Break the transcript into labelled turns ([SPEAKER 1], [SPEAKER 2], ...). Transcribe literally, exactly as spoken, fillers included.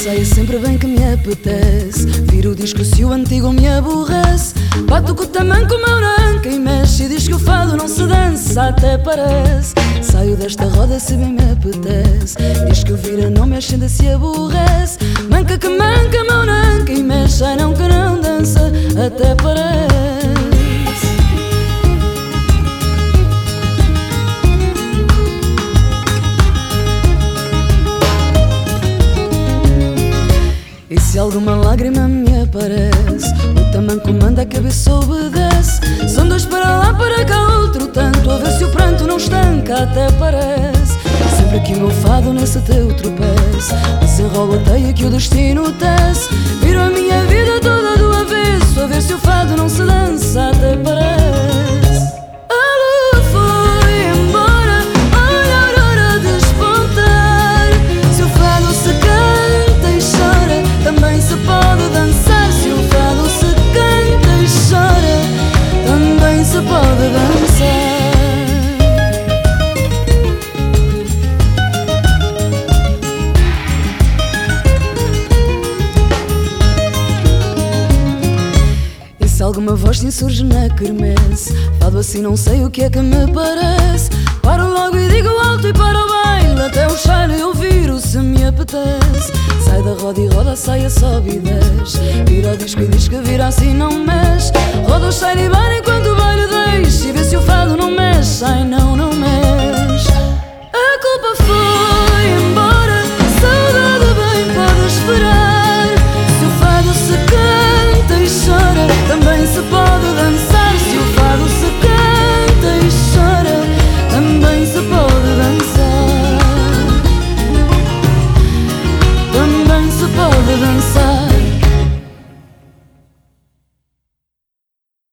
[SPEAKER 1] saia sempre bem que me apetece. Viro o disco se o antigo me aborrece. Bato com o tamanco, meu nanca e mexe. E diz que o fado não se dança, até parece. Saio desta roda se bem me apetece. Diz que o vira não mexe, ainda se aborrece. Manca que manca, meu nanca e mexe. Ai não que não dança, até parece. E se alguma lágrima me aparece, o tamanco manda, a cabeça obedece. São dois para lá, para cá, outro tanto, a ver se o pranto não estanca, até parece. Sempre que o meu fado nesse teu tropeço, desenrola a teia que o destino tece. Viro a minha vida toda do avesso, a ver se o fado não se dança, até parece. A lua foi embora, olha a aurora despontar. Se o fado se canta e chora, também se pode dançar. Se o fado se canta e chora, também se pode dançar. E se alguma voz se insurge na quermesse, fado assim não sei o que é que me parece. Paro logo e digo alto e para o baile, até o cheiro eu viro se me apetece. Sai da roda e roda, sai a sobe e desce. Vira o disco e diz que vira assim não mexe. Roda o cheiro e vai enquanto o baile deixa. E vê se o fado não mexe, ai não, não mexe. A culpa foi embora, a saudade bem pode esperar. Se o fado se canta e chora, também se pode dançar. Se o fado se canta e chora, também se pode dançar. Também se pode dançar.